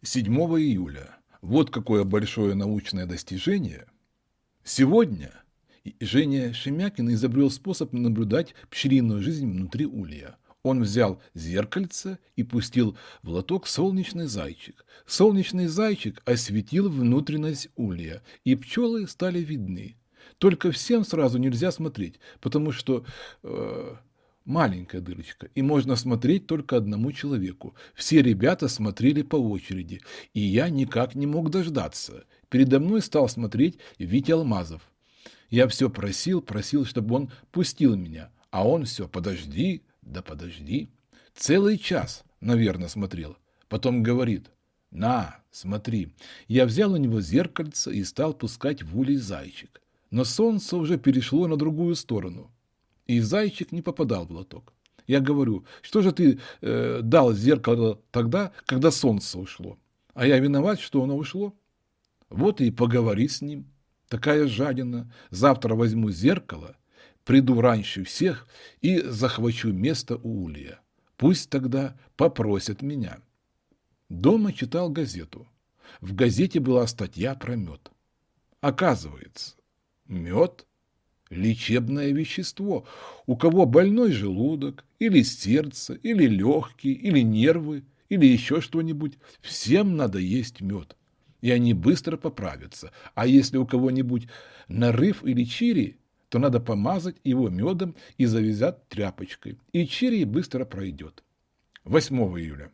7 июля. Вот какое большое научное достижение. Сегодня Женя Шемякин изобрел способ наблюдать пчелиную жизнь внутри улья. Он взял зеркальце и пустил в лоток солнечный зайчик. Солнечный зайчик осветил внутренность улья, и пчелы стали видны. Только всем сразу нельзя смотреть, потому что маленькая дырочка, и можно смотреть только одному человеку. Все ребята смотрели по очереди, и я никак не мог дождаться. Передо мной стал смотреть Витя Алмазов. Я все просил, чтобы он пустил меня, а он все подожди, да подожди. Целый час, наверное, смотрел. Потом говорит: на, смотри. Я взял у него зеркальце и стал пускать в улей зайчик. Но солнце уже перешло на другую сторону, и зайчик не попадал в лоток. Я говорю: что же ты дал зеркало тогда, когда солнце ушло? А я виноват, что оно ушло. Вот и поговори с ним. Такая жадина. Завтра возьму зеркало, приду раньше всех и захвачу место у улья. Пусть тогда попросят меня. Дома читал газету. В газете была статья про мед. Оказывается, мед – лечебное вещество. У кого больной желудок, или сердце, или легкие, или нервы, или еще что-нибудь, всем надо есть мед, и они быстро поправятся. А если у кого-нибудь нарыв или чири, то надо помазать его медом и завязать тряпочкой, и чири быстро пройдет. 8 июля.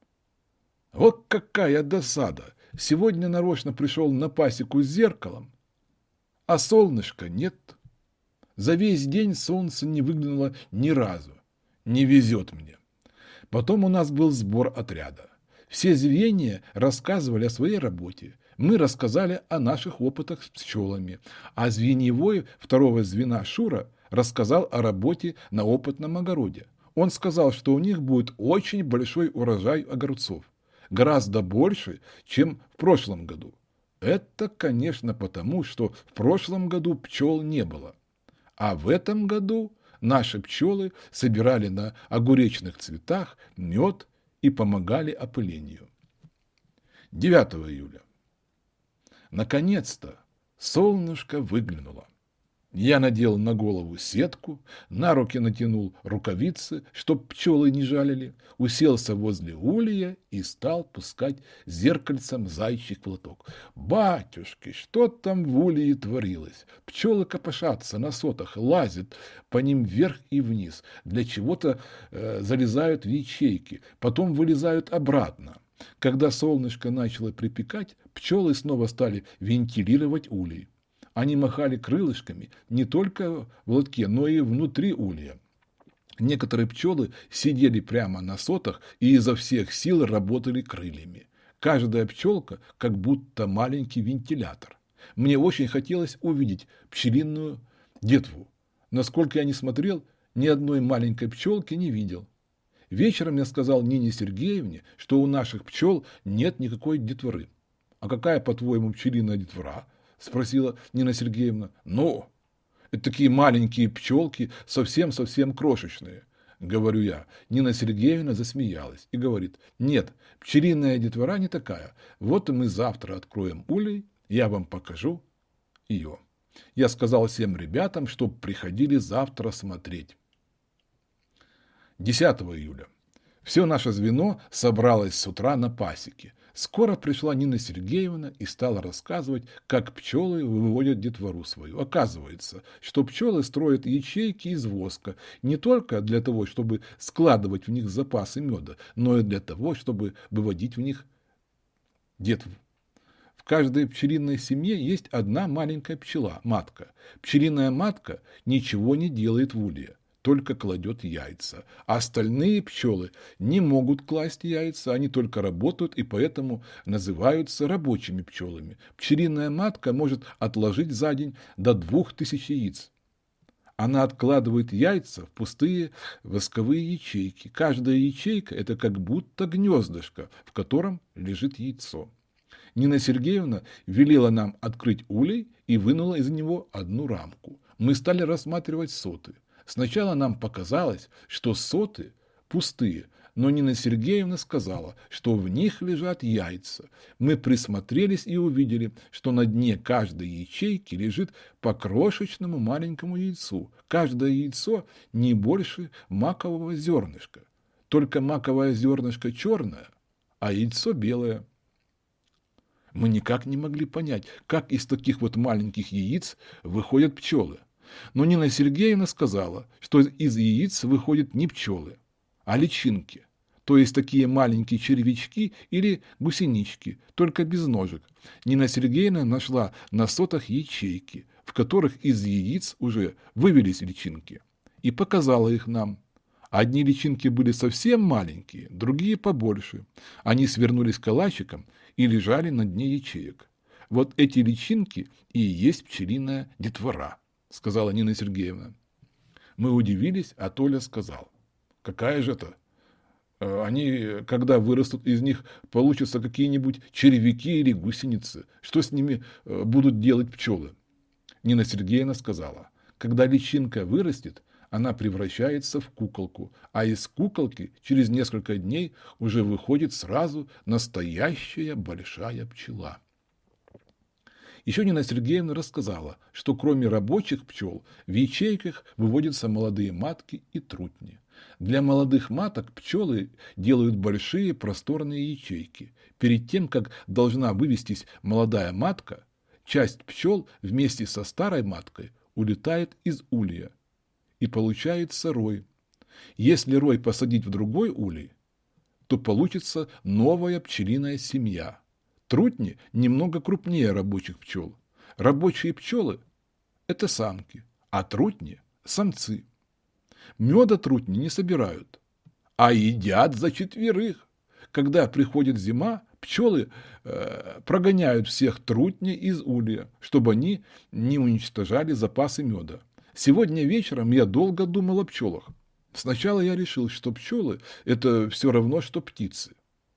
Вот какая досада! Сегодня нарочно пришел на пасеку с зеркалом, а солнышка нет. За весь день солнце не выглянуло ни разу. Не везет мне. Потом у нас был сбор отряда. Все звенья рассказывали о своей работе. Мы рассказали о наших опытах с пчелами. А звеньевой второго звена Шура рассказал о работе на опытном огороде. Он сказал, что у них будет очень большой урожай огурцов. Гораздо больше, чем в прошлом году. Это, конечно, потому, что в прошлом году пчел не было. А в этом году наши пчелы собирали на огуречных цветах мед и помогали опылению. 9 июля. Наконец-то солнышко выглянуло. Я надел на голову сетку, на руки натянул рукавицы, чтоб пчелы не жалили, уселся возле улья и стал пускать зеркальцем зайчик в лоток. Батюшки, что там в улье творилось? Пчелы копошатся на сотах, лазят по ним вверх и вниз, для чего-то залезают в ячейки, потом вылезают обратно. Когда солнышко начало припекать, пчелы снова стали вентилировать улей. Они махали крылышками не только в лотке, но и внутри улья. Некоторые пчелы сидели прямо на сотах и изо всех сил работали крыльями. Каждая пчелка как будто маленький вентилятор. Мне очень хотелось увидеть пчелиную детву. Насколько я не смотрел, ни одной маленькой пчелки не видел. Вечером я сказал Нине Сергеевне, что у наших пчел нет никакой детворы. А какая, по-твоему, пчелиная детвора? Спросила Нина Сергеевна. Ну, это такие маленькие пчелки, совсем-совсем крошечные, говорю я. Нина Сергеевна засмеялась и говорит: нет, пчелиная детвора не такая. Вот и мы завтра откроем улей, я вам покажу ее. Я сказал всем ребятам, чтоб приходили завтра смотреть. 10 июля. Все наше звено собралось с утра на пасеке. Скоро пришла Нина Сергеевна и стала рассказывать, как пчелы выводят детвору свою. Оказывается, что пчелы строят ячейки из воска не только для того, чтобы складывать в них запасы меда, но и для того, чтобы выводить в них детву. В каждой пчелиной семье есть одна маленькая пчела, матка. Пчелиная матка ничего не делает в улье, только кладет яйца. А остальные пчелы не могут класть яйца, они только работают и поэтому называются рабочими пчелами. Пчелиная матка может отложить за день до 2000 яиц. Она откладывает яйца в пустые восковые ячейки. Каждая ячейка – это как будто гнездышко, в котором лежит яйцо. Нина Сергеевна велела нам открыть улей и вынула из него одну рамку. Мы стали рассматривать соты. Сначала нам показалось, что соты пустые, но Нина Сергеевна сказала, что в них лежат яйца. Мы присмотрелись и увидели, что на дне каждой ячейки лежит по крошечному маленькому яйцу. Каждое яйцо не больше макового зернышка. Только маковое зернышко черное, а яйцо белое. Мы никак не могли понять, как из таких вот маленьких яиц выходят пчелы. Но Нина Сергеевна сказала, что из яиц выходят не пчелы, а личинки, то есть такие маленькие червячки или гусенички, только без ножек. Нина Сергеевна нашла на сотах ячейки, в которых из яиц уже вывелись личинки, и показала их нам. Одни личинки были совсем маленькие, другие побольше. Они свернулись калачиком и лежали на дне ячеек. Вот эти личинки и есть пчелиная детвора, сказала Нина Сергеевна. Мы удивились, а Толя сказал: какая же это? Они, когда вырастут, из них получатся какие-нибудь червяки или гусеницы. Что с ними будут делать пчелы? Нина Сергеевна сказала: когда личинка вырастет, она превращается в куколку, а из куколки через несколько дней уже выходит сразу настоящая большая пчела. Еще Нина Сергеевна рассказала, что кроме рабочих пчел в ячейках выводятся молодые матки и трутни. Для молодых маток пчелы делают большие просторные ячейки. Перед тем, как должна вывестись молодая матка, часть пчел вместе со старой маткой улетает из улья, и получается рой. Если рой посадить в другой улей, то получится новая пчелиная семья. Трутни немного крупнее рабочих пчел. Рабочие пчелы – это самки, а трутни – самцы. Меда трутни не собирают, а едят за четверых. Когда приходит зима, пчелы прогоняют всех трутней из улья, чтобы они не уничтожали запасы меда. Сегодня вечером я долго думал о пчелах. Сначала я решил, что пчелы – это все равно, что птицы.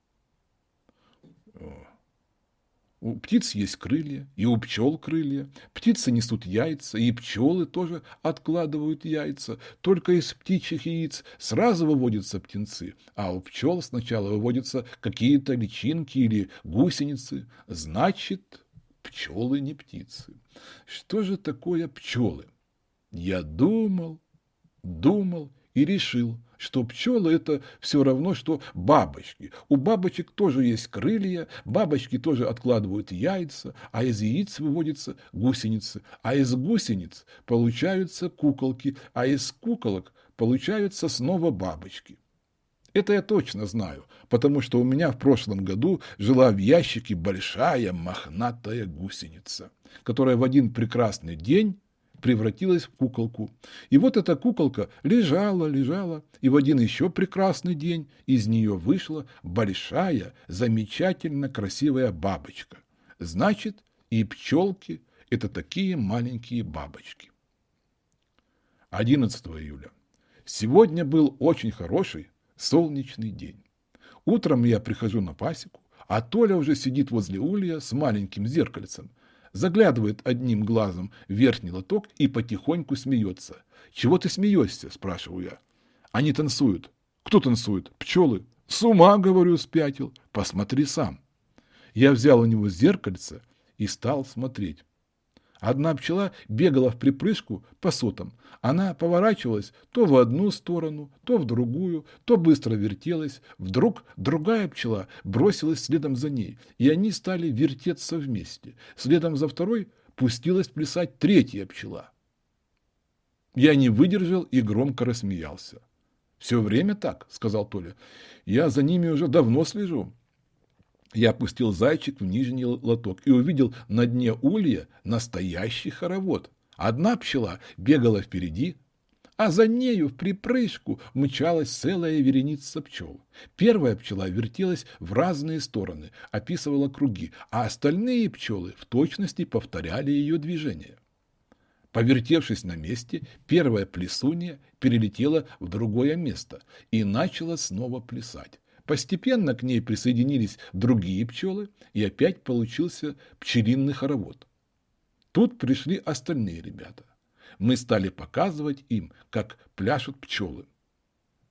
У птиц есть крылья, и у пчел крылья. Птицы несут яйца, и пчелы тоже откладывают яйца. Только из птичьих яиц сразу выводятся птенцы, а у пчел сначала выводятся какие-то личинки или гусеницы. Значит, пчелы не птицы. Что же такое пчелы? Я думал и решил, что пчелы – это все равно, что бабочки. У бабочек тоже есть крылья, бабочки тоже откладывают яйца, а из яиц выводятся гусеницы, а из гусениц получаются куколки, а из куколок получаются снова бабочки. Это я точно знаю, потому что у меня в прошлом году жила в ящике большая мохнатая гусеница, которая в один прекрасный день превратилась в куколку. И вот эта куколка лежала, и в один еще прекрасный день из нее вышла большая, замечательно красивая бабочка. Значит, и пчелки – это такие маленькие бабочки. 11 июля. Сегодня был очень хороший солнечный день. Утром я прихожу на пасеку, а Толя уже сидит возле улья с маленьким зеркальцем, заглядывает одним глазом в верхний лоток и потихоньку смеется. «Чего ты смеешься?» – спрашиваю я. «Они танцуют». «Кто танцует?» «Пчелы». «С ума, говорю, спятил. Посмотри сам». Я взял у него зеркальце и стал смотреть. Одна пчела бегала в припрыжку по сотам. Она поворачивалась то в одну сторону, то в другую, то быстро вертелась. Вдруг другая пчела бросилась следом за ней, и они стали вертеться вместе. Следом за второй пустилась плясать третья пчела. Я не выдержал и громко рассмеялся. «Все время так», — сказал Толя. «Я за ними уже давно слежу». Я опустил зайчик в нижний лоток и увидел на дне улья настоящий хоровод. Одна пчела бегала впереди, а за нею в припрыжку мчалась целая вереница пчел. Первая пчела вертелась в разные стороны, описывала круги, а остальные пчелы в точности повторяли ее движения. Повертевшись на месте, первая плясунья перелетела в другое место и начала снова плясать. Постепенно к ней присоединились другие пчелы, и опять получился пчелиный хоровод. Тут пришли остальные ребята. Мы стали показывать им, как пляшут пчелы.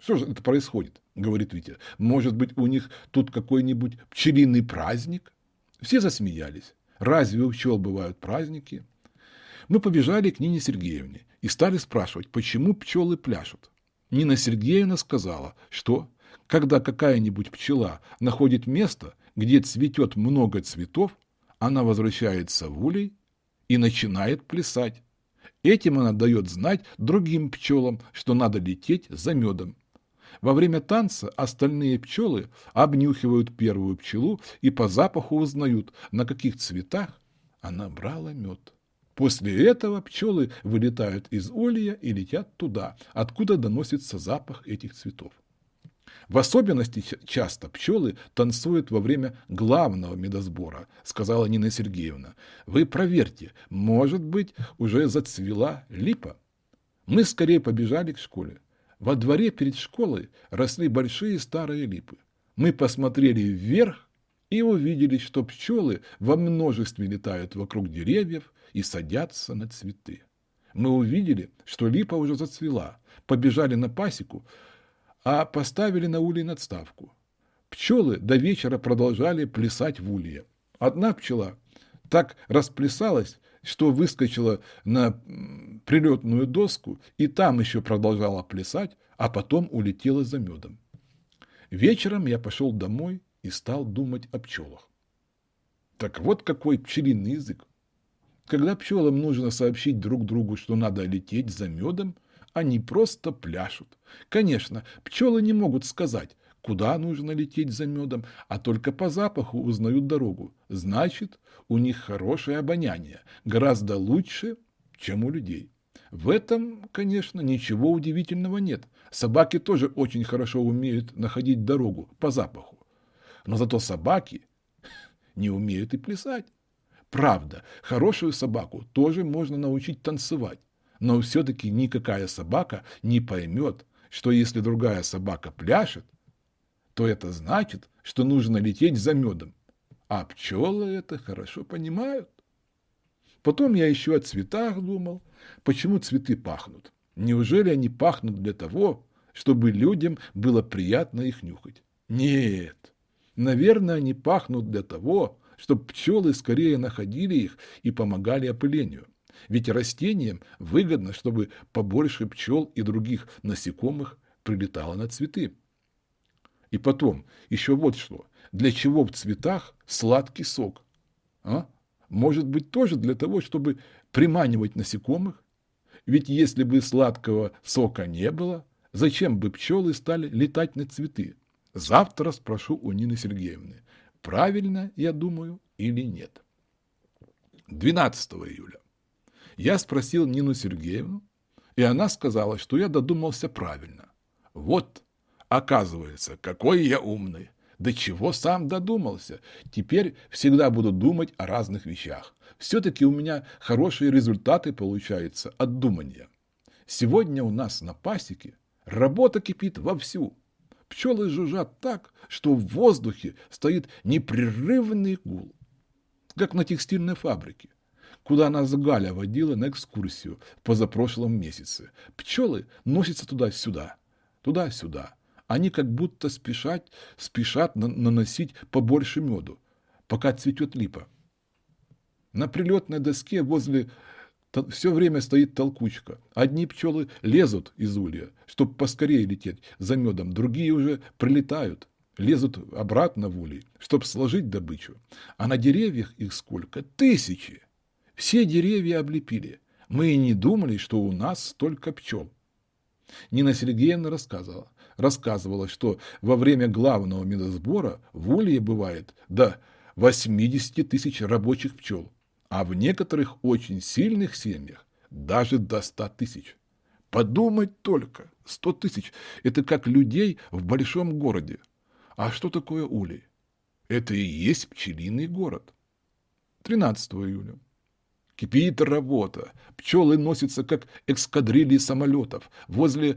Что же это происходит, говорит Витя. Может быть, у них тут какой-нибудь пчелиный праздник? Все засмеялись. Разве у пчел бывают праздники? Мы побежали к Нине Сергеевне и стали спрашивать, почему пчелы пляшут. Нина Сергеевна сказала, что, когда какая-нибудь пчела находит место, где цветет много цветов, она возвращается в улей и начинает плясать. Этим она дает знать другим пчелам, что надо лететь за медом. Во время танца остальные пчелы обнюхивают первую пчелу и по запаху узнают, на каких цветах она брала мед. После этого пчелы вылетают из улья и летят туда, откуда доносится запах этих цветов. В особенности часто пчелы танцуют во время главного медосбора, сказала Нина Сергеевна. Вы проверьте, может быть, уже зацвела липа. Мы скорее побежали к школе. Во дворе перед школой росли большие старые липы. Мы посмотрели вверх и увидели, что пчелы во множестве летают вокруг деревьев и садятся на цветы. Мы увидели, что липа уже зацвела, побежали на пасеку, а поставили на улей надставку. Пчелы до вечера продолжали плясать в улье. Одна пчела так расплясалась, что выскочила на прилетную доску и там еще продолжала плясать, а потом улетела за медом. Вечером я пошел домой и стал думать о пчелах. Так вот какой пчелиный язык. Когда пчелам нужно сообщить друг другу, что надо лететь за медом, они просто пляшут. Конечно, пчелы не могут сказать, куда нужно лететь за медом, а только по запаху узнают дорогу. Значит, у них хорошее обоняние, гораздо лучше, чем у людей. В этом, конечно, ничего удивительного нет. Собаки тоже очень хорошо умеют находить дорогу по запаху. Но зато собаки не умеют и плясать. Правда, хорошую собаку тоже можно научить танцевать. Но все-таки никакая собака не поймет, что если другая собака пляшет, то это значит, что нужно лететь за медом. А пчелы это хорошо понимают. Потом я еще о цветах думал. Почему цветы пахнут? Неужели они пахнут для того, чтобы людям было приятно их нюхать? Нет. Наверное, они пахнут для того, чтобы пчелы скорее находили их и помогали опылению. Ведь растениям выгодно, чтобы побольше пчел и других насекомых прилетало на цветы. И потом, еще вот что. Для чего в цветах сладкий сок? Может быть, тоже для того, чтобы приманивать насекомых? Ведь если бы сладкого сока не было, зачем бы пчелы стали летать на цветы? Завтра спрошу у Нины Сергеевны, правильно я думаю или нет. 12 июля. Я спросил Нину Сергеевну, и она сказала, что я додумался правильно. Вот, оказывается, какой я умный. До чего сам додумался. Теперь всегда буду думать о разных вещах. Все-таки у меня хорошие результаты получаются от думания. Сегодня у нас на пасеке работа кипит вовсю. Пчелы жужжат так, что в воздухе стоит непрерывный гул. Как на текстильной фабрике, куда нас Галя водила на экскурсию в позапрошлом месяце. Пчелы носятся туда-сюда, туда-сюда. Они как будто спешат наносить побольше меду, пока цветет липа. На прилетной доске возле все время стоит толкучка. Одни пчелы лезут из улья, чтобы поскорее лететь за медом, другие уже прилетают, лезут обратно в улей, чтобы сложить добычу. А на деревьях их сколько? Тысячи! Все деревья облепили. Мы и не думали, что у нас столько пчел. Нина Сергеевна рассказывала, что во время главного медосбора в улье бывает до 80 тысяч рабочих пчел, а в некоторых очень сильных семьях даже до 100 тысяч. Подумать только, 100 тысяч – это как людей в большом городе. А что такое улей? Это и есть пчелиный город. 13 июля. Кипит работа. Пчелы носятся, как эскадрильи самолетов. Возле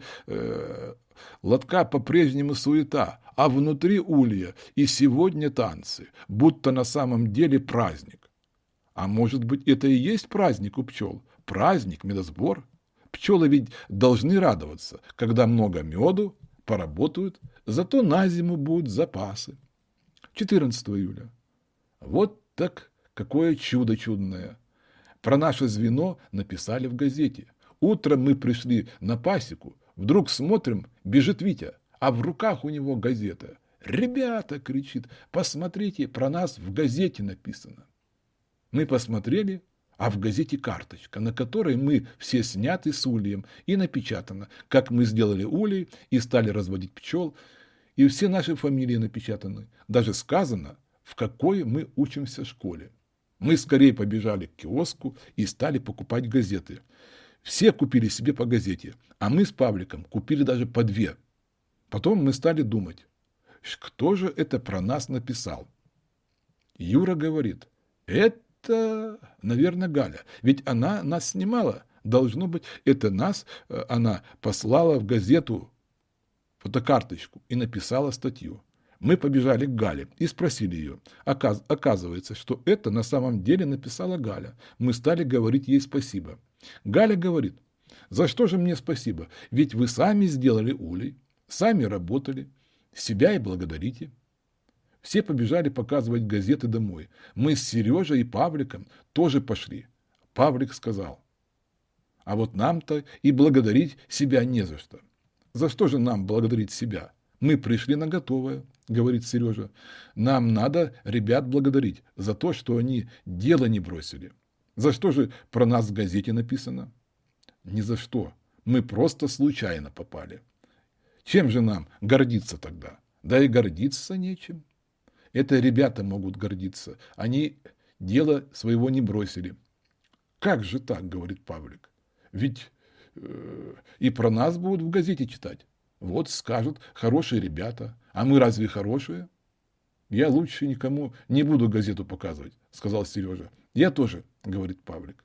лотка по-прежнему суета, а внутри улья и сегодня танцы, будто на самом деле праздник. А может быть, это и есть праздник у пчел? Праздник, медосбор? Пчелы ведь должны радоваться, когда много меду, поработают, зато на зиму будут запасы. 14 июля. Вот так какое чудо чудное. Про наше звено написали в газете. Утром мы пришли на пасеку, вдруг смотрим, бежит Витя, а в руках у него газета. «Ребята!» — кричит, «посмотрите, про нас в газете написано». Мы посмотрели, а в газете карточка, на которой мы все сняты с ульем и напечатано, как мы сделали улей и стали разводить пчел, и все наши фамилии напечатаны. Даже сказано, в какой мы учимся в школе. Мы скорее побежали к киоску и стали покупать газеты. Все купили себе по газете, а мы с Павликом купили даже по 2. Потом мы стали думать, кто же это про нас написал. Юра говорит, это, наверное, Галя, ведь она нас снимала. Должно быть, это нас она послала в газету фотокарточку и написала статью. Мы побежали к Гале и спросили ее. Оказывается, что это на самом деле написала Галя. Мы стали говорить ей спасибо. Галя говорит, за что же мне спасибо? Ведь вы сами сделали улей, сами работали, себя и благодарите. Все побежали показывать газеты домой. Мы с Сережей и Павликом тоже пошли. Павлик сказал, а вот нам-то и благодарить себя не за что. За что же нам благодарить себя? Мы пришли на готовое, говорит Сережа. Нам надо ребят благодарить за то, что они дело не бросили. За что же про нас в газете написано? Ни за что. Мы просто случайно попали. Чем же нам гордиться тогда? Да и гордиться нечем. Это ребята могут гордиться. Они дело своего не бросили. Как же так, говорит Павлик? Ведь и про нас будут в газете читать. Вот скажут, хорошие ребята. А мы разве хорошие? Я лучше никому не буду газету показывать, сказал Сережа. Я тоже, говорит Павлик.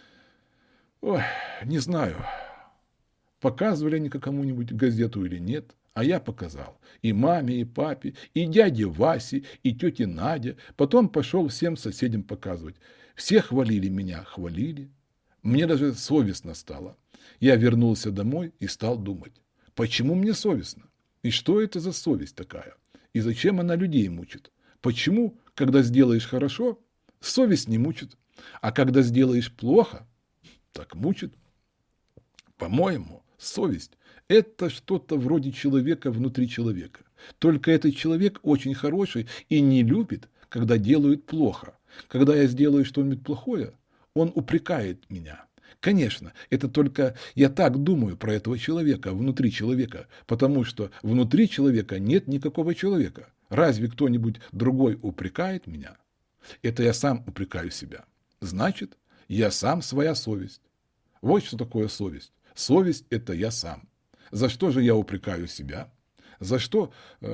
Ой, не знаю, показывали они кому-нибудь газету или нет, а я показал. И маме, и папе, и дяде Васе, и тете Наде. Потом пошел всем соседям показывать. Все хвалили меня, хвалили. Мне даже совестно стало. Я вернулся домой и стал думать, почему мне совестно? И что это за совесть такая? И зачем она людей мучит? Почему, когда сделаешь хорошо, совесть не мучит, а когда сделаешь плохо, так мучит? По-моему, совесть – это что-то вроде человека внутри человека. Только этот человек очень хороший и не любит, когда делают плохо. Когда я сделаю что-нибудь плохое, он упрекает меня. Конечно, это только я так думаю про этого человека, внутри человека, потому что внутри человека нет никакого человека. Разве кто-нибудь другой упрекает меня? Это я сам упрекаю себя. Значит, я сам своя совесть. Вот что такое совесть. Совесть – это я сам. За что же я упрекаю себя? За что?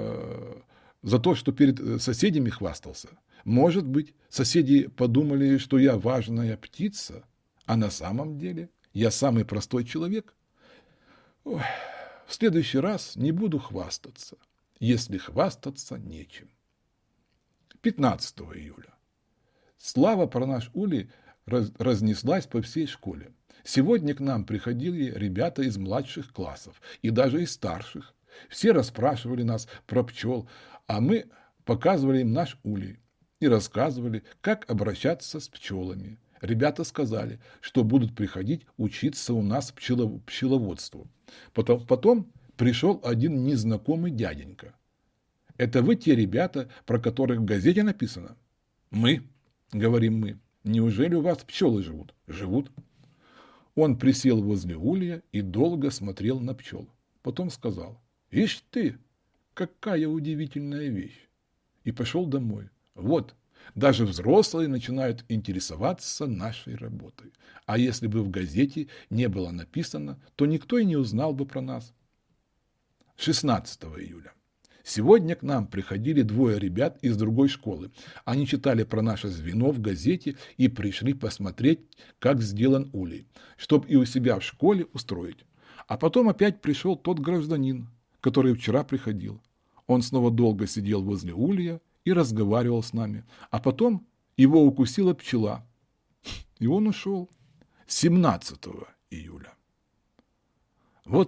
За то, что перед соседями хвастался. Может быть, соседи подумали, что я важная птица, а на самом деле я самый простой человек. Ой, в следующий раз не буду хвастаться, если хвастаться нечем. 15 июля. Слава про наш улей разнеслась по всей школе. Сегодня к нам приходили ребята из младших классов и даже из старших. Все расспрашивали нас про пчел, а мы показывали им наш улей и рассказывали, как обращаться с пчелами. Ребята сказали, что будут приходить учиться у нас пчеловодству. Потом пришел один незнакомый дяденька. Это вы те ребята, про которых в газете написано? Мы, говорим мы. Неужели у вас пчелы живут? Живут. Он присел возле улья и долго смотрел на пчел. Потом сказал, ишь ты, какая удивительная вещь. И пошел домой. Вот, даже взрослые начинают интересоваться нашей работой. А если бы в газете не было написано, то никто и не узнал бы про нас. 16 июля. Сегодня к нам приходили 2 ребят из другой школы. Они читали про наше звено в газете и пришли посмотреть, как сделан улей, чтобы и у себя в школе устроить. А потом опять пришел тот гражданин, который вчера приходил. Он снова долго сидел возле улья и разговаривал с нами. А потом его укусила пчела. И он ушел. 17 июля. Вот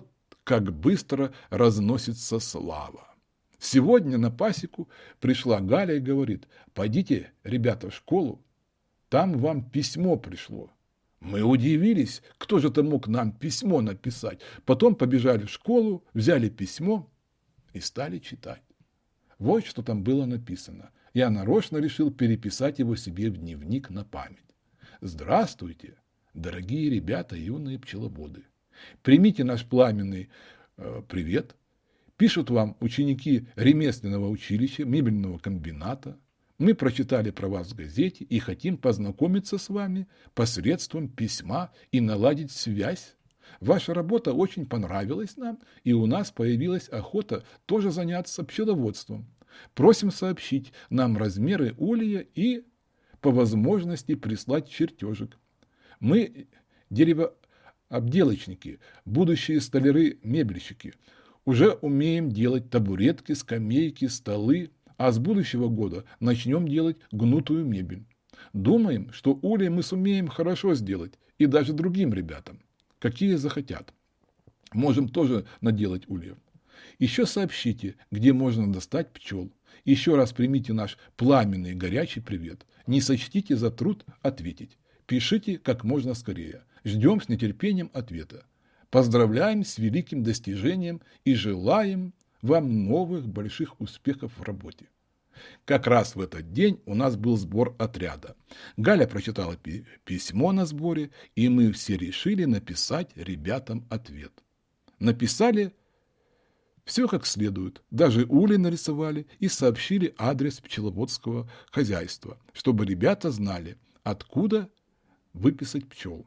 как быстро разносится слава. Сегодня на пасеку пришла Галя и говорит: пойдите, ребята, в школу, там вам письмо пришло. Мы удивились, кто же это мог нам письмо написать. Потом побежали в школу, взяли письмо и стали читать. Вот что там было написано. Я нарочно решил переписать его себе в дневник на память. Здравствуйте, дорогие ребята, юные пчеловоды. Примите наш пламенный привет. Пишут вам ученики ремесленного училища, мебельного комбината. Мы прочитали про вас в газете и хотим познакомиться с вами посредством письма и наладить связь. Ваша работа очень понравилась нам, и у нас появилась охота тоже заняться пчеловодством. Просим сообщить нам размеры улья и, по возможности, прислать чертежик. Мы деревообделочники, будущие столяры-мебельщики. Уже умеем делать табуретки, скамейки, столы, а с будущего года начнем делать гнутую мебель. Думаем, что улья мы сумеем хорошо сделать, и даже другим ребятам, какие захотят. Можем тоже наделать ульев. Еще сообщите, где можно достать пчел. Еще раз примите наш пламенный горячий привет. Не сочтите за труд ответить. Пишите как можно скорее. Ждем с нетерпением ответа. Поздравляем с великим достижением и желаем вам новых больших успехов в работе. Как раз в этот день у нас был сбор отряда. Галя прочитала письмо на сборе, и мы все решили написать ребятам ответ. Написали все как следует, даже ули нарисовали и сообщили адрес пчеловодского хозяйства, чтобы ребята знали, откуда выписать пчел.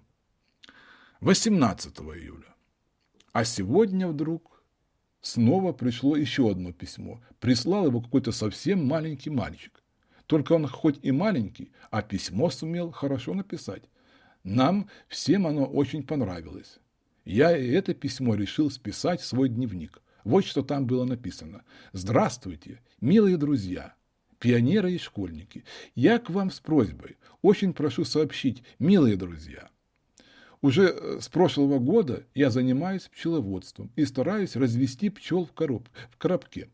18 июля. А сегодня вдруг снова пришло еще одно письмо. Прислал его какой-то совсем маленький мальчик. Только он хоть и маленький, а письмо сумел хорошо написать. Нам всем оно очень понравилось. Я и это письмо решил списать в свой дневник. Вот что там было написано. Здравствуйте, милые друзья, пионеры и школьники. Я к вам с просьбой. Очень прошу сообщить, милые друзья. Уже с прошлого года я занимаюсь пчеловодством и стараюсь развести пчел в коробке.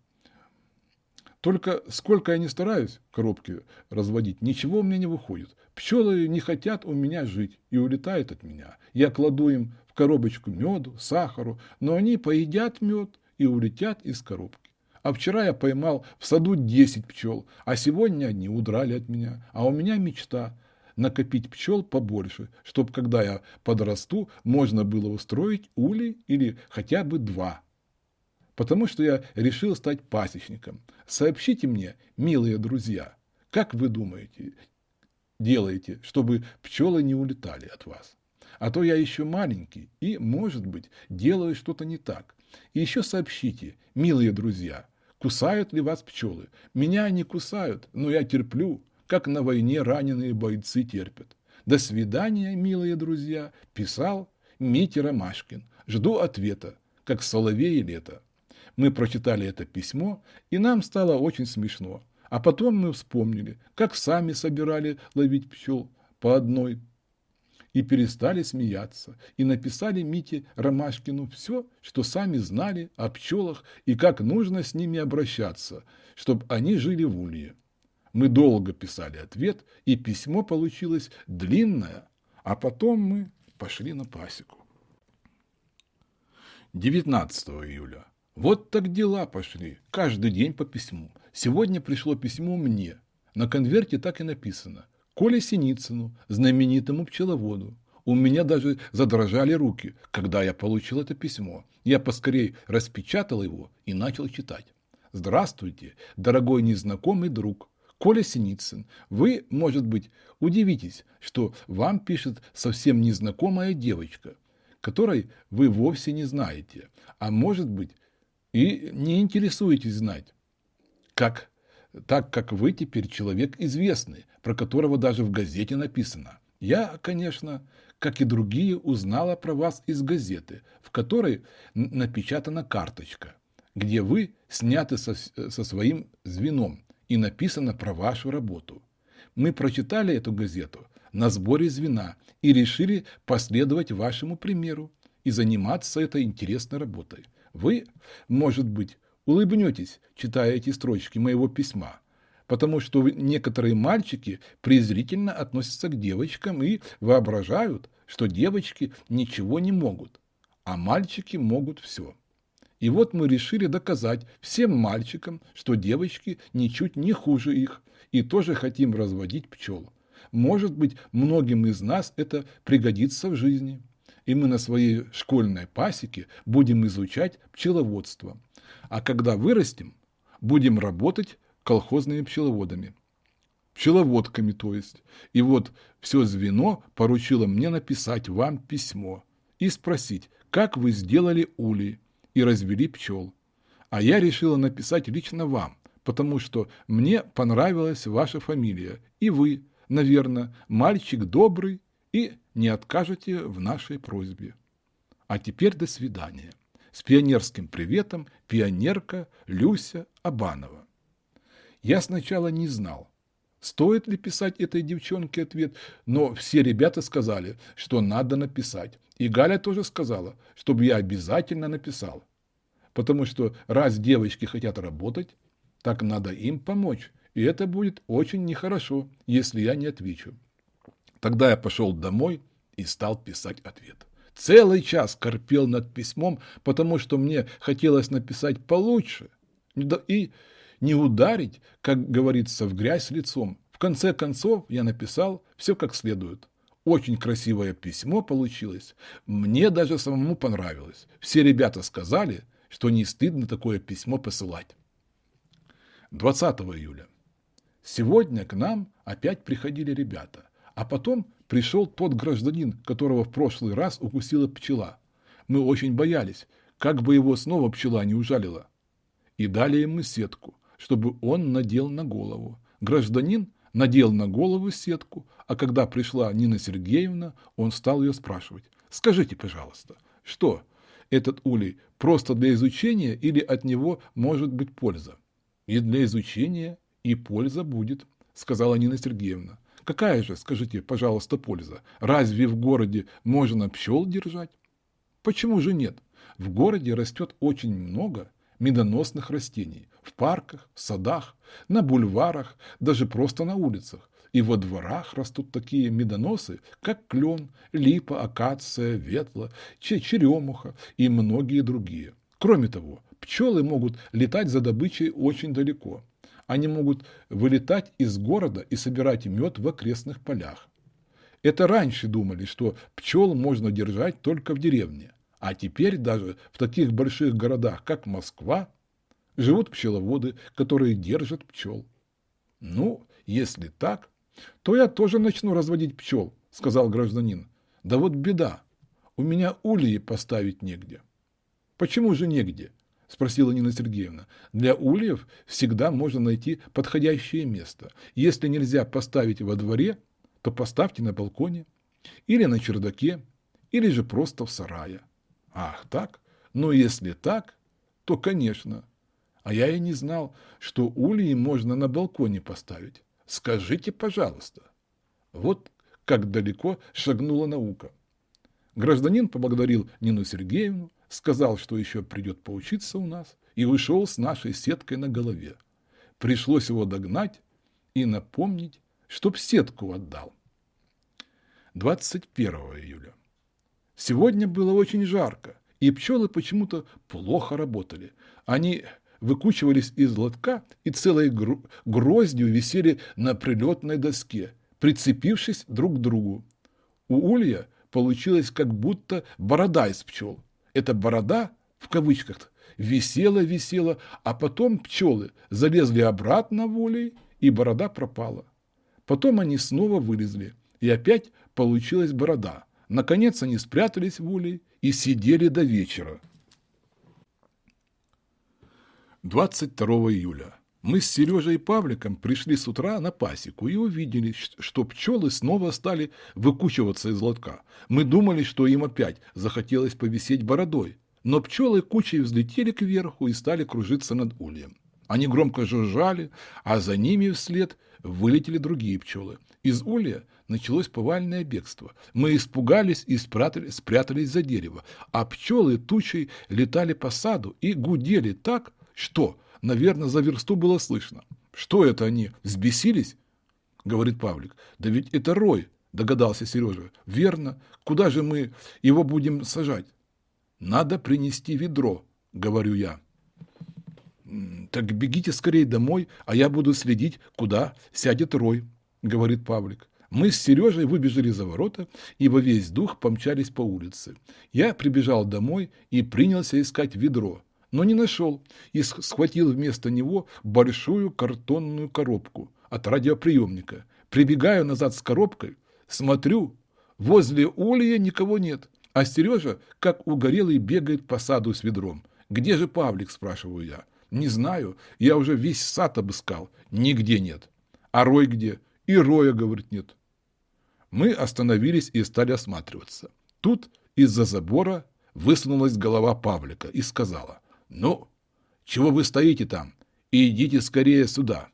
Только сколько я не стараюсь коробки разводить, ничего у меня не выходит. Пчелы не хотят у меня жить и улетают от меня. Я кладу им в коробочку меду, сахару, но они поедят мед и улетят из коробки. А вчера я поймал в саду 10 пчел, а сегодня они удрали от меня. А у меня мечта накопить пчел побольше, чтобы, когда я подрасту, можно было устроить улей или хотя бы 2. Потому что я решил стать пасечником. Сообщите мне, милые друзья, как вы думаете, делаете, чтобы пчелы не улетали от вас? А то я еще маленький и, может быть, делаю что-то не так. И еще сообщите, милые друзья, кусают ли вас пчелы? Меня они кусают, но я терплю, как на войне раненые бойцы терпят. До свидания, милые друзья, писал Митя Ромашкин. Жду ответа, как соловей лето. Мы прочитали это письмо, и нам стало очень смешно. А потом мы вспомнили, как сами собирали ловить пчел по одной, и перестали смеяться, и написали Мите Ромашкину все, что сами знали о пчелах и как нужно с ними обращаться, чтобы они жили в улье. Мы долго писали ответ, и письмо получилось длинное, а потом мы пошли на пасеку. 19 июля. Вот так дела пошли, каждый день по письму. Сегодня пришло письмо мне. На конверте так и написано: Коле Синицыну, знаменитому пчеловоду. У меня даже задрожали руки, когда я получил это письмо. Я поскорей распечатал его и начал читать. Здравствуйте, дорогой незнакомый друг. Коля Синицын, вы, может быть, удивитесь, что вам пишет совсем незнакомая девочка, которой вы вовсе не знаете, а может быть и не интересуетесь знать, так как вы теперь человек известный, про которого даже в газете написано. Я, конечно, как и другие, узнала про вас из газеты, в которой напечатана карточка, где вы сняты со своим звеном, и написано про вашу работу. Мы прочитали эту газету на сборе звена и решили последовать вашему примеру и заниматься этой интересной работой. Вы, может быть, улыбнетесь, читая эти строчки моего письма, потому что некоторые мальчики презрительно относятся к девочкам и воображают, что девочки ничего не могут, а мальчики могут все. И вот мы решили доказать всем мальчикам, что девочки ничуть не хуже их, и тоже хотим разводить пчел. Может быть, многим из нас это пригодится в жизни. И мы на своей школьной пасеке будем изучать пчеловодство. А когда вырастем, будем работать колхозными пчеловодами. Пчеловодками, то есть. И вот все звено поручило мне написать вам письмо и спросить, как вы сделали улей и развели пчел. А я решила написать лично вам, потому что мне понравилась ваша фамилия, и вы, наверное, мальчик добрый и не откажете в нашей просьбе. А теперь до свидания. С пионерским приветом, пионерка Люся Абанова. Я сначала не знал, стоит ли писать этой девчонке ответ, но все ребята сказали, что надо написать. И Галя тоже сказала, чтобы я обязательно написал. Потому что раз девочки хотят работать, так надо им помочь. И это будет очень нехорошо, если я не отвечу. Тогда я пошел домой и стал писать ответ. Целый час корпел над письмом, потому что мне хотелось написать получше и не ударить, как говорится, в грязь лицом. В конце концов я написал все как следует. Очень красивое письмо получилось. Мне даже самому понравилось. Все ребята сказали, что не стыдно такое письмо посылать. 20 июля. Сегодня к нам опять приходили ребята. А потом пришел тот гражданин, которого в прошлый раз укусила пчела. Мы очень боялись, как бы его снова пчела не ужалила. И дали ему сетку, чтобы он надел на голову. Гражданин надел на голову сетку, а когда пришла Нина Сергеевна, он стал ее спрашивать. Скажите, пожалуйста, что, этот улей просто для изучения или от него может быть польза? И для изучения, и польза будет, сказала Нина Сергеевна. Какая же, скажите, пожалуйста, польза? Разве в городе можно пчел держать? Почему же нет? В городе растет очень много медоносных растений. В парках, в садах, на бульварах, даже просто на улицах. И во дворах растут такие медоносы, как клен, липа, акация, ветла, черемуха и многие другие. Кроме того, пчелы могут летать за добычей очень далеко. Они могут вылетать из города и собирать мед в окрестных полях. Это раньше думали, что пчел можно держать только в деревне. А теперь даже в таких больших городах, как Москва, живут пчеловоды, которые держат пчел. Ну, если так, то я тоже начну разводить пчел, сказал гражданин. Да вот беда, у меня ульи поставить негде. Почему же негде? Спросила Нина Сергеевна. Для ульев всегда можно найти подходящее место. Если нельзя поставить во дворе, то поставьте на балконе, или на чердаке, или же просто в сарае. Ах, так? Ну, если так, то, конечно. А я и не знал, что ульи можно на балконе поставить. Скажите, пожалуйста. Вот как далеко шагнула наука. Гражданин поблагодарил Нину Сергеевну, сказал, что еще придет поучиться у нас, и ушел с нашей сеткой на голове. Пришлось его догнать и напомнить, чтоб сетку отдал. 21 июля. Сегодня было очень жарко, и пчелы почему-то плохо работали. Они выкучивались из лотка и целой гроздью висели на прилетной доске, прицепившись друг к другу. У улья получилось как будто борода из пчел. Эта борода, в кавычках, висела, а потом пчелы залезли обратно в улей, и борода пропала. Потом они снова вылезли, и опять получилась борода. Наконец они спрятались в улей и сидели до вечера. 22 июля. Мы с Сережей и Павликом пришли с утра на пасеку и увидели, что пчелы снова стали выкучиваться из лотка. Мы думали, что им опять захотелось повисеть бородой, но пчелы кучей взлетели кверху и стали кружиться над ульем. Они громко жужжали, а за ними вслед вылетели другие пчелы. Из улья началось повальное бегство. Мы испугались и спрятались за дерево, а пчелы тучей летали по саду и гудели так, что, наверное, за версту было слышно. «Что это они, взбесились?» — говорит Павлик. «Да ведь это рой», — догадался Сережа. «Верно. Куда же мы его будем сажать?» «Надо принести ведро», — говорю я. «Так бегите скорее домой, а я буду следить, куда сядет рой», — говорит Павлик. Мы с Сережей выбежали за ворота и во весь дух помчались по улице. Я прибежал домой и принялся искать ведро, но не нашел и схватил вместо него большую картонную коробку от радиоприемника. Прибегаю назад с коробкой, смотрю, возле улья никого нет, а Сережа, как угорелый, бегает по саду с ведром. «Где же Павлик?» – спрашиваю я. «Не знаю, я уже весь сад обыскал, нигде нет». «А рой где?» «И роя, говорит, нет». Мы остановились и стали осматриваться. Тут из-за забора высунулась голова Павлика и сказала: «Ну, чего вы стоите там? Идите скорее сюда».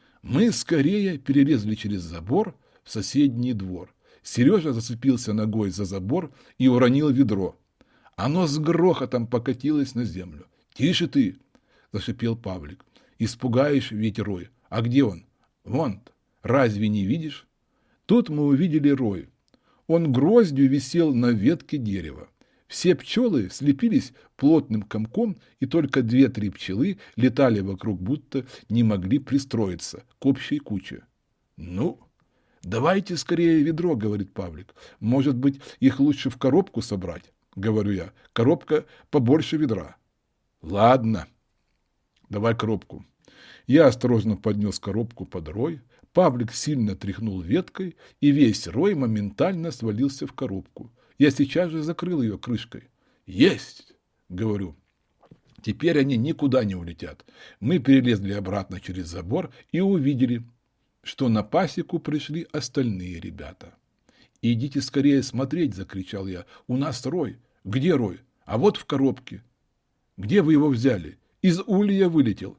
Мы скорее перелезли через забор в соседний двор. Сережа зацепился ногой за забор и уронил ведро. Оно с грохотом покатилось на землю. «Тише ты!» – зашипел Павлик. «Испугаешь ведь рой. А где он?» «Вон, разве не видишь?» Тут мы увидели рой. Он гроздью висел на ветке дерева. Все пчелы слепились плотным комком, и только 2-3 пчелы летали вокруг, будто не могли пристроиться к общей куче. «Ну, давайте скорее ведро», — говорит Павлик. «Может быть, их лучше в коробку собрать?» — говорю я. «Коробка побольше ведра». «Ладно, давай коробку». Я осторожно поднес коробку под рой. Павлик сильно тряхнул веткой, и весь рой моментально свалился в коробку. Я сейчас же закрыл ее крышкой. «Есть!» — говорю. «Теперь они никуда не улетят». Мы перелезли обратно через забор и увидели, что на пасеку пришли остальные ребята. «Идите скорее смотреть!» — закричал я. «У нас рой». «Где рой?» «А вот в коробке». «Где вы его взяли?» «Из улья вылетел».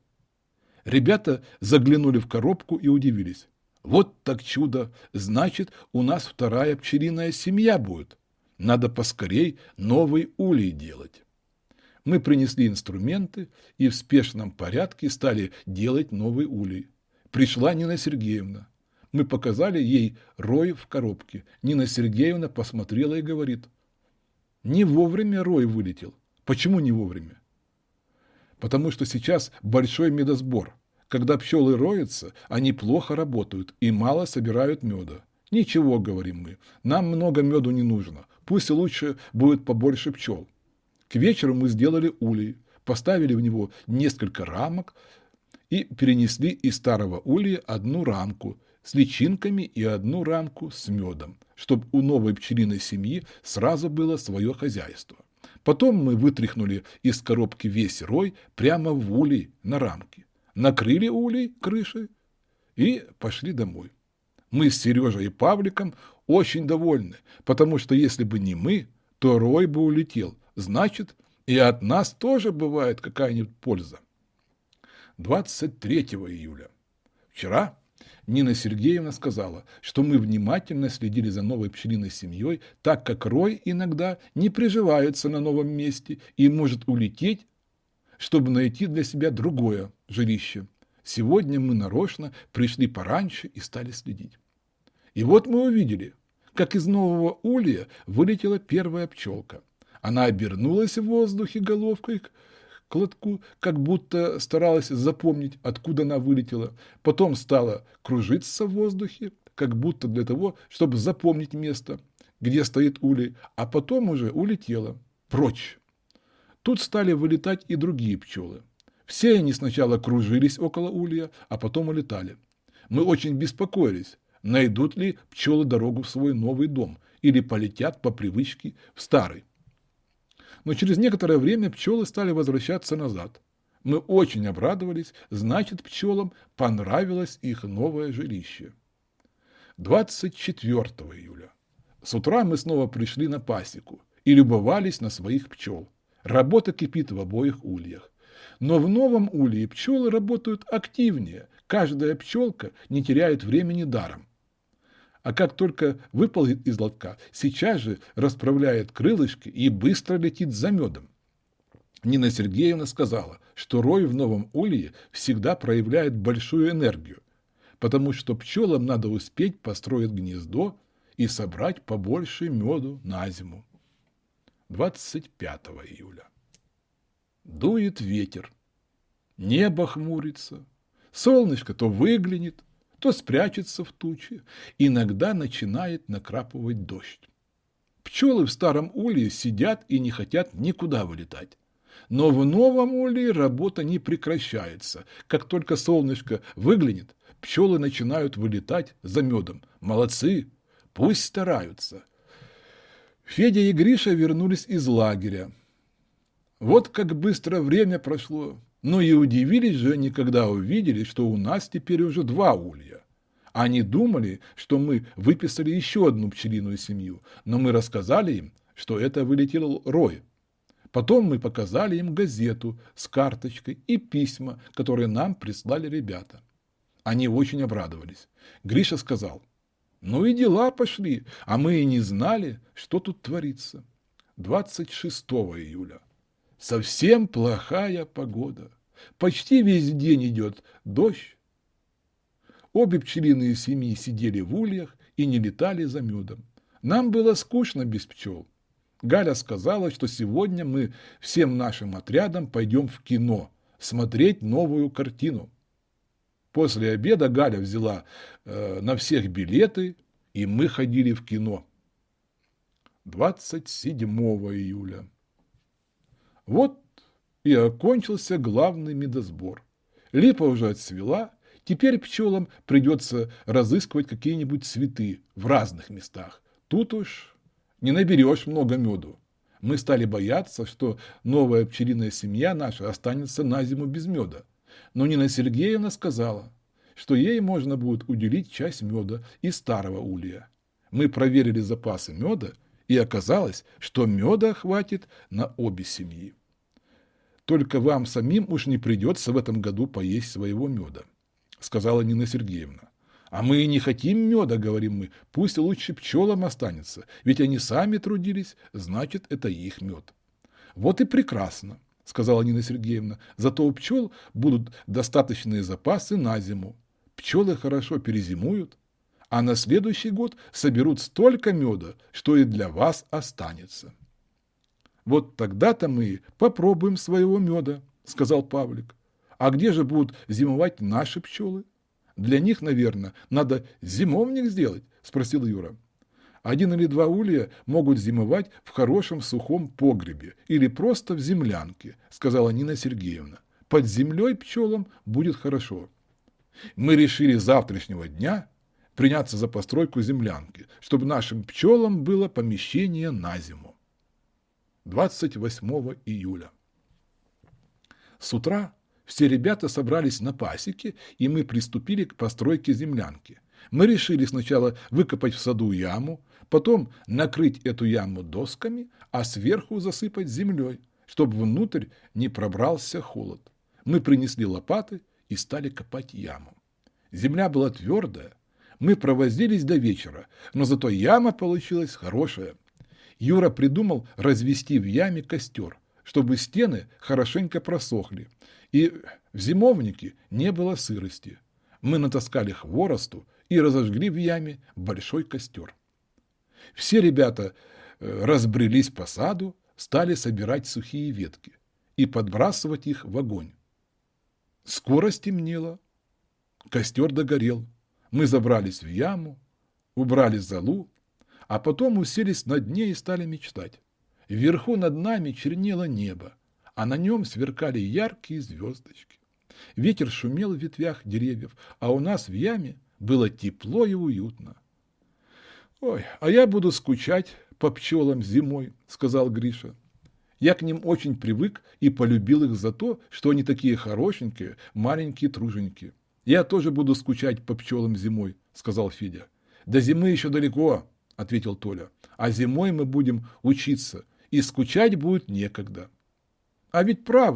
Ребята заглянули в коробку и удивились. «Вот так чудо! Значит, у нас вторая пчелиная семья будет. Надо поскорей новый улей делать». Мы принесли инструменты и в спешном порядке стали делать новый улей. Пришла Нина Сергеевна. Мы показали ей рой в коробке. Нина Сергеевна посмотрела и говорит: «Не вовремя рой вылетел». «Почему не вовремя?» «Потому что сейчас большой медосбор. Когда пчелы роются, они плохо работают и мало собирают меда». «Ничего, — говорим мы, — нам много меду не нужно. Пусть лучше будет побольше пчел». К вечеру мы сделали улей, поставили в него несколько рамок и перенесли из старого улья 1 рамку с личинками и 1 рамку с медом, чтобы у новой пчелиной семьи сразу было свое хозяйство. Потом мы вытряхнули из коробки весь рой прямо в улей на рамке, накрыли улей крышей и пошли домой. Мы с Сережей и Павликом очень довольны, потому что если бы не мы, то рой бы улетел. Значит, и от нас тоже бывает какая-нибудь польза. 23 июля. Вчера Нина Сергеевна сказала, что мы внимательно следили за новой пчелиной семьей, так как рой иногда не приживается на новом месте и может улететь, чтобы найти для себя другое жилище. Сегодня мы нарочно пришли пораньше и стали следить. И вот мы увидели, как из нового улья вылетела первая пчелка. Она обернулась в воздухе головкой к лотку, как будто старалась запомнить, откуда она вылетела. Потом стала кружиться в воздухе, как будто для того, чтобы запомнить место, где стоит улей, а потом уже улетела прочь. Тут стали вылетать и другие пчелы. Все они сначала кружились около улья, а потом улетали. Мы очень беспокоились, найдут ли пчелы дорогу в свой новый дом или полетят по привычке в старый. Но через некоторое время пчелы стали возвращаться назад. Мы очень обрадовались, значит, пчелам понравилось их новое жилище. 24 июля. С утра мы снова пришли на пасеку и любовались на своих пчел. Работа кипит в обоих ульях. Но в новом улье пчелы работают активнее. Каждая пчелка не теряет времени даром. А как только выползет из лотка, сейчас же расправляет крылышки и быстро летит за медом. Нина Сергеевна сказала, что рой в новом улье всегда проявляет большую энергию, потому что пчелам надо успеть построить гнездо и собрать побольше меду на зиму. 25 июля. Дует ветер, небо хмурится, солнышко то выглянет, то спрячется в тучи, иногда начинает накрапывать дождь. Пчелы в старом улье сидят и не хотят никуда вылетать. Но в новом улье работа не прекращается. Как только солнышко выглянет, пчелы начинают вылетать за медом. Молодцы, пусть стараются. Федя и Гриша вернулись из лагеря. Вот как быстро время прошло. Но и удивились же они, когда увидели, что у нас теперь уже 2 улья. Они думали, что мы выписали еще одну пчелиную семью, но мы рассказали им, что это вылетел рой. Потом мы показали им газету с карточкой и письма, которые нам прислали ребята. Они очень обрадовались. Гриша сказал: ну и дела пошли, а мы и не знали, что тут творится. 26 июля. Совсем плохая погода. Почти весь день идет дождь. Обе пчелиные семьи сидели в ульях и не летали за медом. Нам было скучно без пчел. Галя сказала, что сегодня мы всем нашим отрядом пойдем в кино смотреть новую картину. После обеда Галя взяла на всех билеты, и мы ходили в кино. 27 июля. Вот и окончился главный медосбор. Липа уже отцвела, теперь пчелам придется разыскивать какие-нибудь цветы в разных местах. Тут уж не наберешь много меду. Мы стали бояться, что новая пчелиная семья наша останется на зиму без меда. Но Нина Сергеевна сказала, что ей можно будет уделить часть меда из старого улья. Мы проверили запасы меда, и оказалось, что меда хватит на обе семьи. Только вам самим уж не придется в этом году поесть своего меда, сказала Нина Сергеевна. А мы и не хотим меда, говорим мы, пусть лучше пчелам останется, ведь они сами трудились, значит, это их мед. Вот и прекрасно, сказала Нина Сергеевна, зато у пчел будут достаточные запасы на зиму. Пчелы хорошо перезимуют, а на следующий год соберут столько меда, что и для вас останется. Вот тогда-то мы попробуем своего меда, сказал Павлик. А где же будут зимовать наши пчелы? Для них, наверное, надо зимовник сделать, спросил Юра. 1 или 2 улья могут зимовать в хорошем сухом погребе или просто в землянке, сказала Нина Сергеевна. Под землей пчелам будет хорошо. Мы решили с завтрашнего дня приняться за постройку землянки, чтобы нашим пчелам было помещение на зиму. 28 июля. С утра все ребята собрались на пасеке, и мы приступили к постройке землянки. Мы решили сначала выкопать в саду яму, потом накрыть эту яму досками, а сверху засыпать землей, чтобы внутрь не пробрался холод. Мы принесли лопаты и стали копать яму. Земля была твердая. Мы провозились до вечера, но зато яма получилась хорошая. Юра придумал развести в яме костер, чтобы стены хорошенько просохли, и в зимовнике не было сырости. Мы натаскали хворосту и разожгли в яме большой костер. Все ребята разбрелись по саду, стали собирать сухие ветки и подбрасывать их в огонь. Скоро стемнело. Костер догорел. Мы забрались в яму, убрали золу, а потом уселись на дне и стали мечтать. Вверху над нами чернело небо, а на нем сверкали яркие звездочки. Ветер шумел в ветвях деревьев, а у нас в яме было тепло и уютно. «Ой, а я буду скучать по пчелам зимой», — сказал Гриша. «Я к ним очень привык и полюбил их за то, что они такие хорошенькие, маленькие труженики. Я тоже буду скучать по пчелам зимой», — сказал Федя. «До зимы еще далеко», — ответил Толя. «А зимой мы будем учиться, и скучать будет некогда». «А ведь правду», —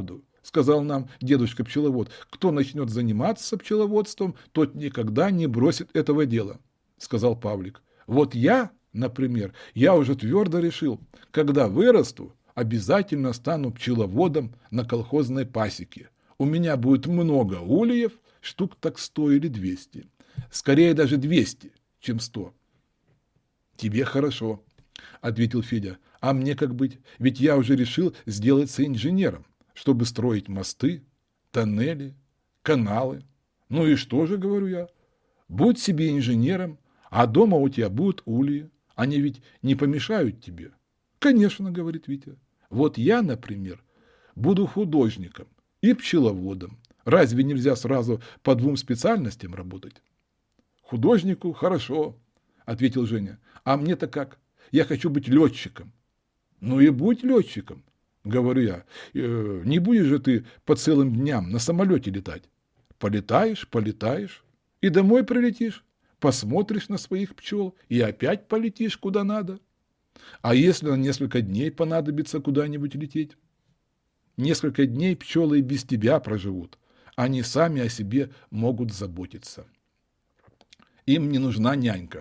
сказал нам дедушка-пчеловод. Кто начнет заниматься пчеловодством, тот никогда не бросит этого дела, сказал Павлик. Вот я, например, я уже твердо решил, когда вырасту, обязательно стану пчеловодом на колхозной пасеке. У меня будет много ульев, штук так 100 или 200. Скорее даже 200, чем 100. Тебе хорошо, ответил Федя. А мне как быть? Ведь я уже решил сделаться инженером, чтобы строить мосты, тоннели, каналы. Ну и что же, говорю я? Будь себе инженером, а дома у тебя будут ульи. Они ведь не помешают тебе. Конечно, говорит Витя. Вот я, например, буду художником и пчеловодом. Разве нельзя сразу по 2 специальностям работать? Художнику хорошо, ответил Женя. А мне-то как? Я хочу быть летчиком. Ну и будь летчиком, говорю я. Не будешь же ты по целым дням на самолете летать. Полетаешь и домой прилетишь. Посмотришь на своих пчел и опять полетишь куда надо. А если на несколько дней понадобится куда-нибудь лететь? Несколько дней пчелы и без тебя проживут. Они сами о себе могут заботиться. Им не нужна нянька.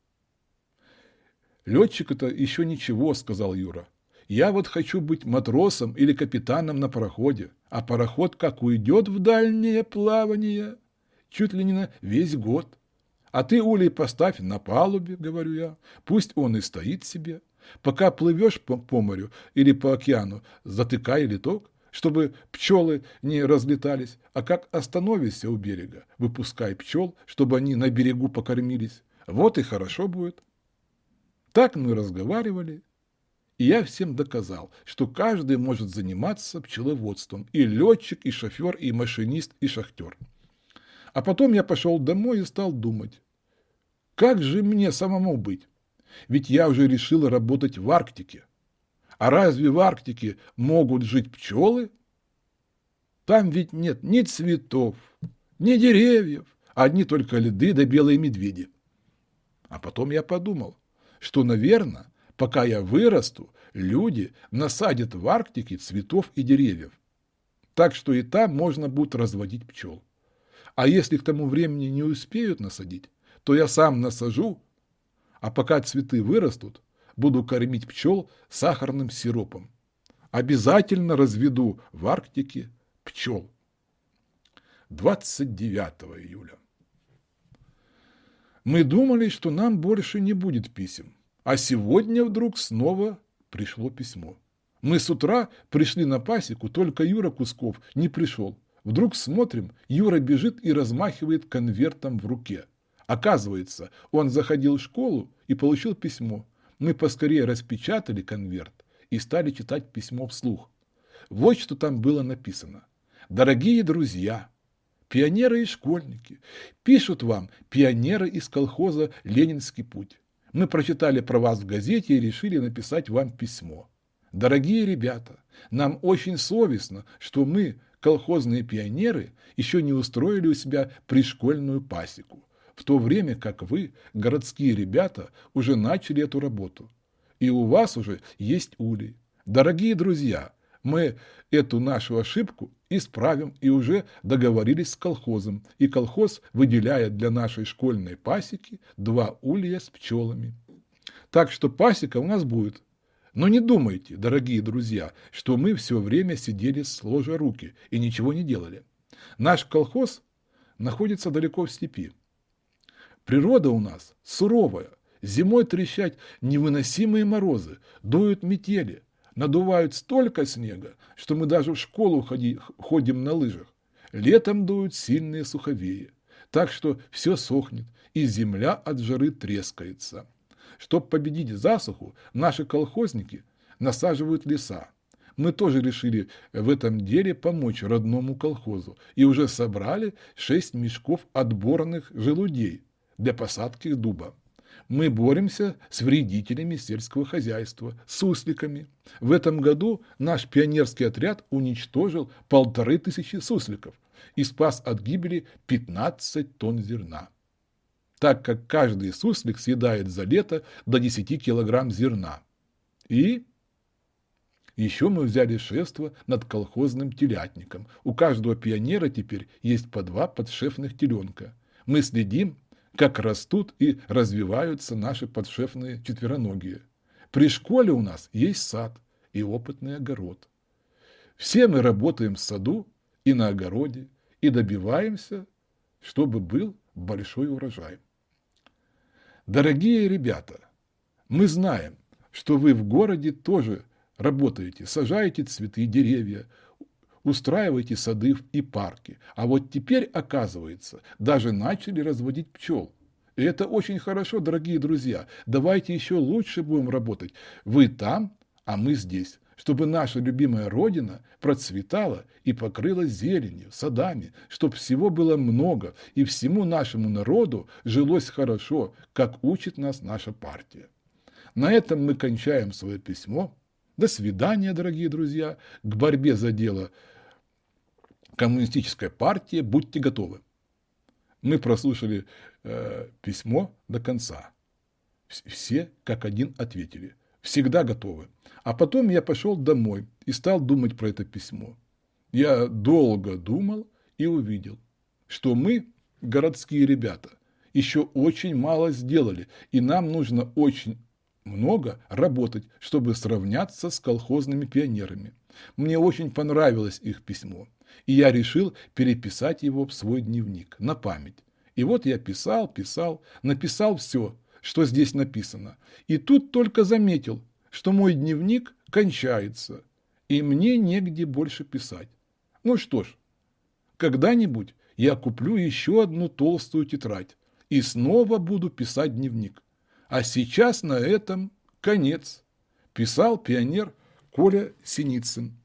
Летчик-то еще ничего, сказал Юра. Я вот хочу быть матросом или капитаном на пароходе. А пароход как уйдет в дальнее плавание, чуть ли не на весь год. А ты улей поставь на палубе, говорю я. Пусть он и стоит себе. Пока плывешь по морю или по океану, затыкай литок, чтобы пчелы не разлетались. А как остановишься у берега, выпускай пчел, чтобы они на берегу покормились. Вот и хорошо будет. Так мы разговаривали, и я всем доказал, что каждый может заниматься пчеловодством. И летчик, и шофер, и машинист, и шахтер. А потом я пошел домой и стал думать, как же мне самому быть? Ведь я уже решил работать в Арктике. А разве в Арктике могут жить пчелы? Там ведь нет ни цветов, ни деревьев, одни только льды да белые медведи. А потом я подумал, что, наверное, пока я вырасту, люди насадят в Арктике цветов и деревьев. Так что и там можно будет разводить пчел. А если к тому времени не успеют насадить, то я сам насажу, а пока цветы вырастут, буду кормить пчел сахарным сиропом. Обязательно разведу в Арктике пчел. 29 июля. Мы думали, что нам больше не будет писем, а сегодня вдруг снова пришло письмо. Мы с утра пришли на пасеку, только Юра Кусков не пришел. Вдруг смотрим, Юра бежит и размахивает конвертом в руке. Оказывается, он заходил в школу и получил письмо. Мы поскорее распечатали конверт и стали читать письмо вслух. Вот что там было написано. Дорогие друзья, пионеры и школьники, пишут вам пионеры из колхоза «Ленинский путь». Мы прочитали про вас в газете и решили написать вам письмо. Дорогие ребята, нам очень совестно, что мы, колхозные пионеры, еще не устроили у себя пришкольную пасеку, в то время как вы, городские ребята, уже начали эту работу. И у вас уже есть улей. Дорогие друзья, мы эту нашу ошибку исправим и уже договорились с колхозом. И колхоз выделяет для нашей школьной пасеки 2 улья с пчелами. Так что пасека у нас будет. Но не думайте, дорогие друзья, что мы все время сидели сложа руки и ничего не делали. Наш колхоз находится далеко в степи. Природа у нас суровая. Зимой трещат невыносимые морозы, дуют метели, надувают столько снега, что мы даже в школу ходим на лыжах. Летом дуют сильные суховеи, так что все сохнет, и земля от жары трескается. Чтобы победить засуху, наши колхозники насаживают леса. Мы тоже решили в этом деле помочь родному колхозу и уже собрали 6 мешков отборных желудей для посадки дуба. Мы боремся с вредителями сельского хозяйства, сусликами. В этом году наш пионерский отряд уничтожил 1500 сусликов и спас от гибели 15 тонн зерна, так как каждый суслик съедает за лето до 10 килограмм зерна. И Еще мы взяли шефство над колхозным телятником. У каждого пионера теперь есть по 2 подшефных теленка. Мы следим, как растут и развиваются наши подшефные четвероногие. При школе у нас есть сад и опытный огород. Все мы работаем в саду и на огороде и добиваемся, чтобы был большой урожай. Дорогие ребята, мы знаем, что вы в городе тоже работаете, сажаете цветы, деревья, устраиваете сады и парки. А вот теперь, оказывается, даже начали разводить пчел. И это очень хорошо, дорогие друзья. Давайте еще лучше будем работать. Вы там, а мы здесь. Чтобы наша любимая Родина процветала и покрылась зеленью, садами, чтобы всего было много и всему нашему народу жилось хорошо, как учит нас наша партия. На этом мы кончаем свое письмо. До свидания, дорогие друзья. К борьбе за дело коммунистической партии будьте готовы. Мы прослушали письмо до конца. Все как один ответили. Всегда готовы. А потом я пошел домой и стал думать про это письмо. Я долго думал и увидел, что мы, городские ребята, еще очень мало сделали, и нам нужно очень много работать, чтобы сравняться с колхозными пионерами. Мне очень понравилось их письмо, и я решил переписать его в свой дневник на память. И вот я писал, написал все, что здесь написано. И тут только заметил, что мой дневник кончается, и мне негде больше писать. Ну что ж, когда-нибудь я куплю еще одну толстую тетрадь и снова буду писать дневник. А сейчас на этом конец. Писал пионер Коля Синицын.